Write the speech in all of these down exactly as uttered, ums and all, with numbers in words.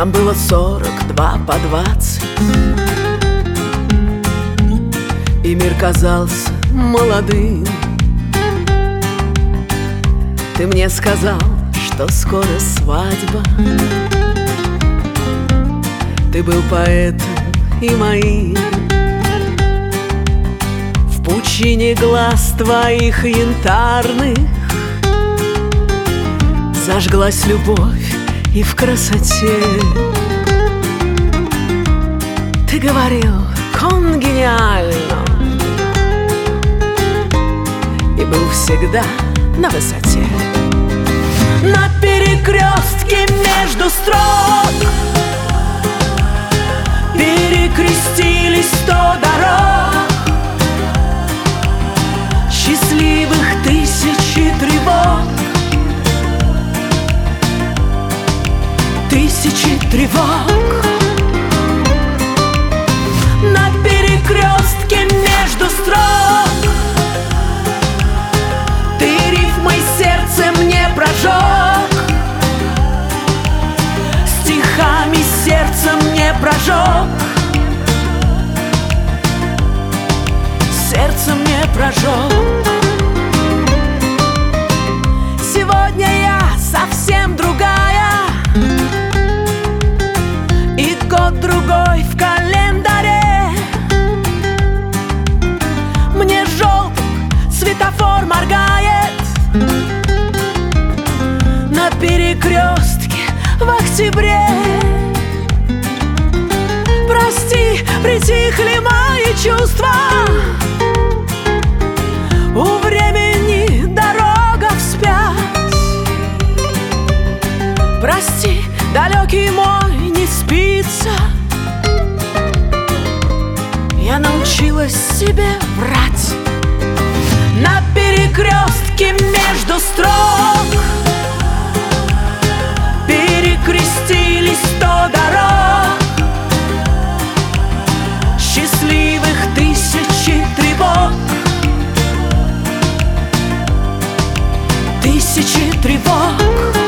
Нам было сорок два по двадцать, и мир казался молодым. Ты мне сказал, что скоро свадьба. Ты был поэтом и моим. В пучине глаз твоих янтарных зажглась любовь и в красоте. Ты говорил конгениально и был всегда на высоте. На перекрестке между строк перекрестились сто дорог, счастливых тысячи тревог, тысячи тревог. На перекрестке между строк ты рифмой сердце мне прожег, стихами сердце мне прожег, сердце мне прожег. Сегодня я совсем другая, и год другой в календаре. Мне желтый светофор моргает на перекрестке в октябре. Прости, притихли мои чувства, у времени дорога вспять. Прости, далекий мой, не спится. Я научилась себе врать. На перекрестке между строк перекрестились сто дорог, счастливых тысячи тревог, тысячи тревог.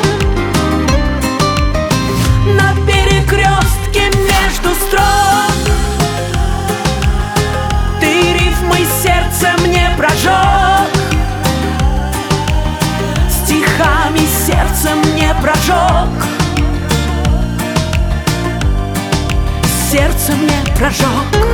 На перекрестке между строк ты рифмой сердце мне прожег, стихами сердце мне прожег, сердце мне прожег.